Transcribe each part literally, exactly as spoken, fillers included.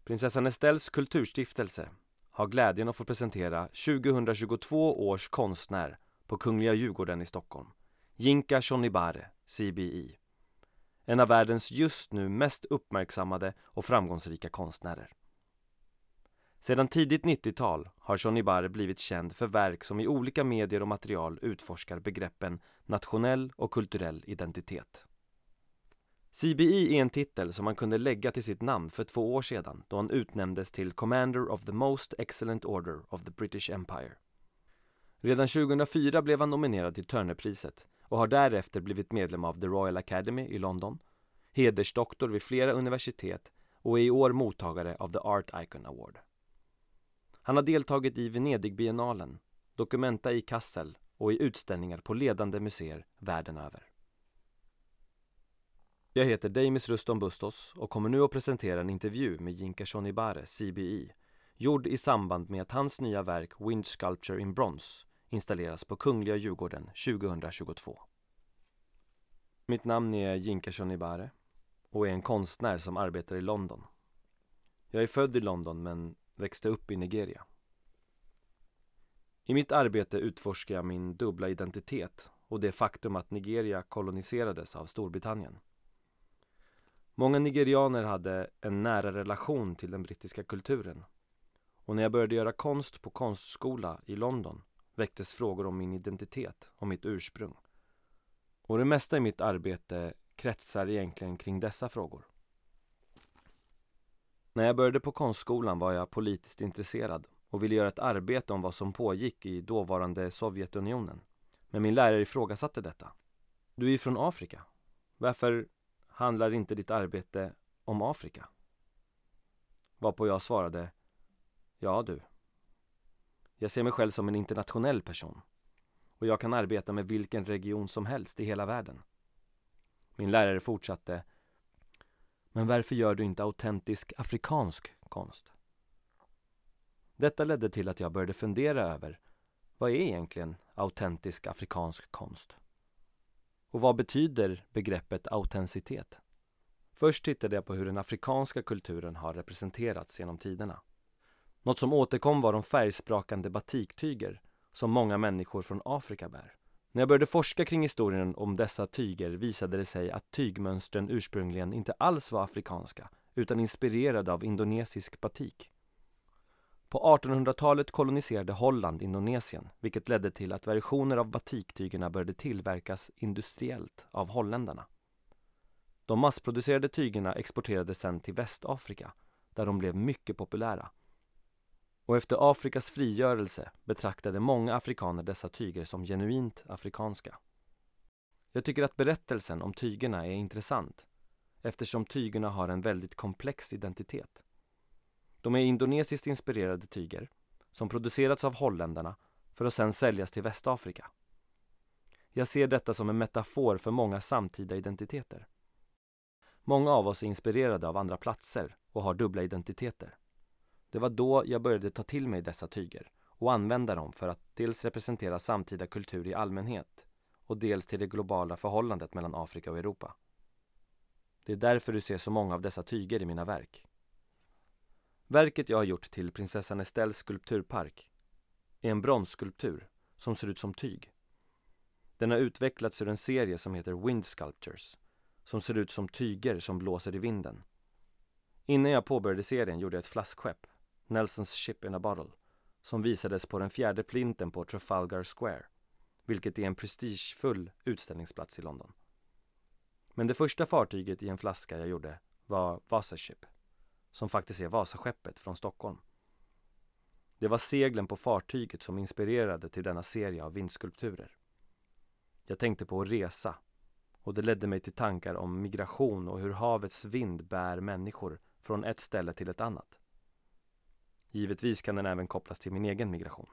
Prinsessan Estelles kulturstiftelse har glädjen att få presentera tjugohundratjugotvå års konstnär på Kungliga Djurgården i Stockholm, Yinka Shonibare, C B E. En av världens just nu mest uppmärksammade och framgångsrika konstnärer. Sedan tidigt nittiotal har Shonibare blivit känd för verk som i olika medier och material utforskar begreppen nationell och kulturell identitet. C B E är en titel som man kunde lägga till sitt namn för två år sedan då han utnämndes till Commander of the Most Excellent Order of the British Empire. Redan tjugohundrafyra blev han nominerad till Turnerpriset och har därefter blivit medlem av The Royal Academy i London, hedersdoktor vid flera universitet och är i år mottagare av The Art Icon Award. Han har deltagit i Venedig-biennalen, Documenta i Kassel och i utställningar på ledande museer världen över. Jag heter Demis Rustom Bustos och kommer nu att presentera en intervju med Yinka Shonibare, C B E, gjord i samband med att hans nya verk Wind Sculpture in Bronze installeras på Kungliga Djurgården tjugohundratjugotvå. Mitt namn är Yinka Shonibare och är en konstnär som arbetar i London. Jag är född i London men växte upp i Nigeria. I mitt arbete utforskar jag min dubbla identitet och det faktum att Nigeria koloniserades av Storbritannien. Många nigerianer hade en nära relation till den brittiska kulturen. Och när jag började göra konst på konstskola i London väcktes frågor om min identitet och mitt ursprung. Och det mesta i mitt arbete kretsar egentligen kring dessa frågor. När jag började på konstskolan var jag politiskt intresserad och ville göra ett arbete om vad som pågick i dåvarande Sovjetunionen. Men min lärare ifrågasatte detta. Du är ju från Afrika. Varför handlar inte ditt arbete om Afrika? Varpå jag svarade, ja du. Jag ser mig själv som en internationell person. Och jag kan arbeta med vilken region som helst i hela världen. Min lärare fortsatte, men varför gör du inte autentisk afrikansk konst? Detta ledde till att jag började fundera över, vad är egentligen autentisk afrikansk konst? Och vad betyder begreppet autenticitet? Först tittade jag på hur den afrikanska kulturen har representerats genom tiderna. Något som återkom var de färgsprakande batiktyger som många människor från Afrika bär. När jag började forska kring historien om dessa tyger visade det sig att tygmönstren ursprungligen inte alls var afrikanska utan inspirerade av indonesisk batik. På artonhundratalet koloniserade Holland Indonesien, vilket ledde till att versioner av batiktygerna började tillverkas industriellt av holländarna. De massproducerade tygerna exporterades sedan till Västafrika, där de blev mycket populära. Och efter Afrikas frigörelse betraktade många afrikaner dessa tyger som genuint afrikanska. Jag tycker att berättelsen om tygerna är intressant, eftersom tygerna har en väldigt komplex identitet. De är indonesiskt inspirerade tyger som producerats av holländarna för att sedan säljas till Västafrika. Jag ser detta som en metafor för många samtida identiteter. Många av oss är inspirerade av andra platser och har dubbla identiteter. Det var då jag började ta till mig dessa tyger och använda dem för att dels representera samtida kultur i allmänhet och dels till det globala förhållandet mellan Afrika och Europa. Det är därför du ser så många av dessa tyger i mina verk. Verket jag har gjort till prinsessan Estelles skulpturpark är en bronsskulptur som ser ut som tyg. Den har utvecklats ur en serie som heter Wind Sculptures, som ser ut som tyger som blåser i vinden. Innan jag påbörjade serien gjorde jag ett flaskskepp, Nelsons Ship in a Bottle, som visades på den fjärde plinten på Trafalgar Square, vilket är en prestigefull utställningsplats i London. Men det första fartyget i en flaska jag gjorde var Vasaship, som faktiskt är Vasaskeppet från Stockholm. Det var seglen på fartyget som inspirerade till denna serie av vindskulpturer. Jag tänkte på att resa, och det ledde mig till tankar om migration och hur havets vind bär människor från ett ställe till ett annat. Givetvis kan den även kopplas till min egen migration.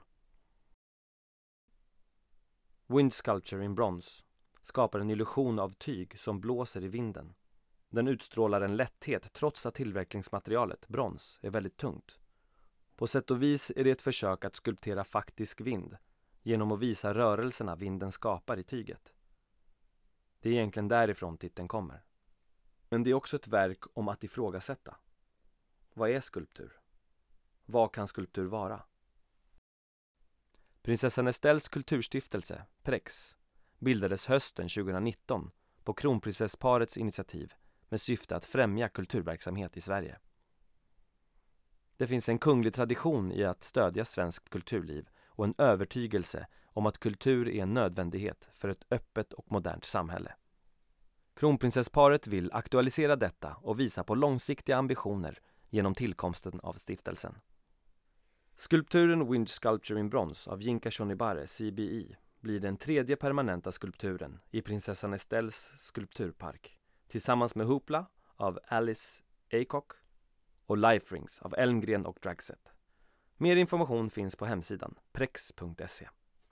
Wind Sculpture in Bronze skapar en illusion av tyg som blåser i vinden. Den utstrålar en lätthet trots att tillverkningsmaterialet, brons, är väldigt tungt. På sätt och vis är det ett försök att skulptera faktisk vind genom att visa rörelserna vinden skapar i tyget. Det är egentligen därifrån titeln kommer. Men det är också ett verk om att ifrågasätta. Vad är skulptur? Vad kan skulptur vara? Prinsessan Estelles kulturstiftelse, Prex, bildades hösten tjugonitton på kronprinsessparets initiativ med syfte att främja kulturverksamhet i Sverige. Det finns en kunglig tradition i att stödja svenskt kulturliv och en övertygelse om att kultur är en nödvändighet för ett öppet och modernt samhälle. Kronprinsessparet vill aktualisera detta och visa på långsiktiga ambitioner genom tillkomsten av stiftelsen. Skulpturen Wind Sculpture in Bronze av Yinka Shonibare, C B E, blir den tredje permanenta skulpturen i prinsessan Estelles skulpturpark tillsammans med Hoopla av Alice Aycock och Life Rings av Elmgren och Dragset. Mer information finns på hemsidan prex punkt se.